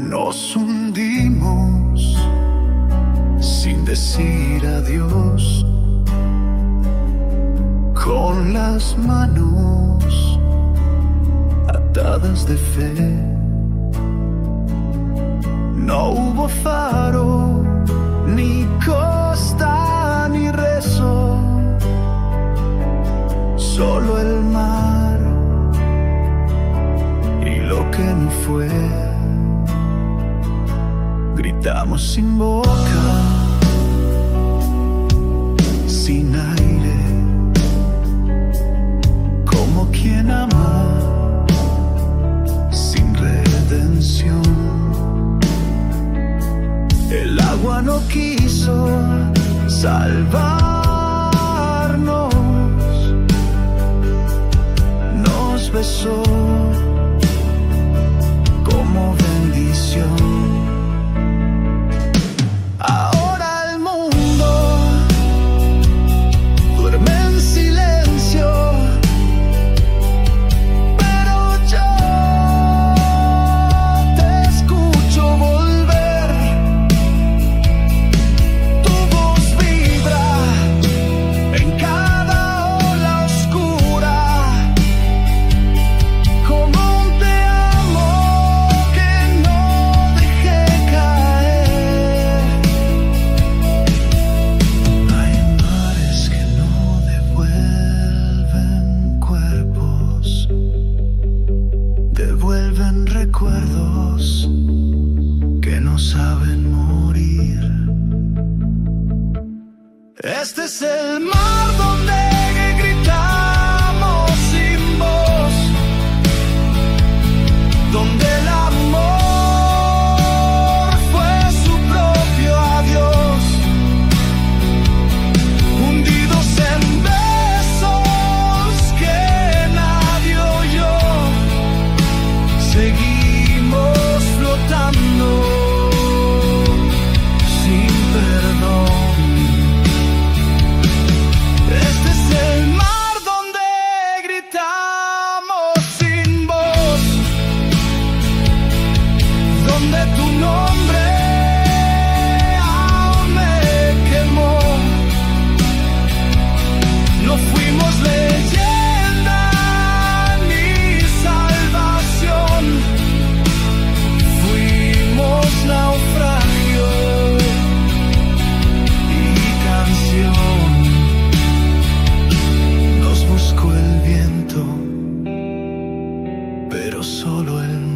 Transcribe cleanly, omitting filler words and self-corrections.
Nos hundimos sin decir adiós, con las manos atadas de fe. No hubo faro, ni costa, ni rezo, solo el mar y lo que no fue. Gritamos sin boca, sin aire, como quien ama, sin redención. El agua no quiso salvarnos, nos besó como bendición. Ahora el mundo duerme en silencio, pero yo te escucho volver. Tu voz vibra en cada ola oscura, como un te amo que no dejé caer. Hay mares que no devuelven cuerpos, devuelven recuerdos que no saben morir. Este es el mar donde gritamos sin voz, donde el amor fue su propio adiós, hundidos en besos que nadie oyó. Seguimos flotando sin perdón. Este es el mar donde gritamos sin voz, donde tu nombre aún me quemó. No fuimos leyenda ni salvación, fuimos naufragio y canción. Nos buscó el viento, pero solo el mar.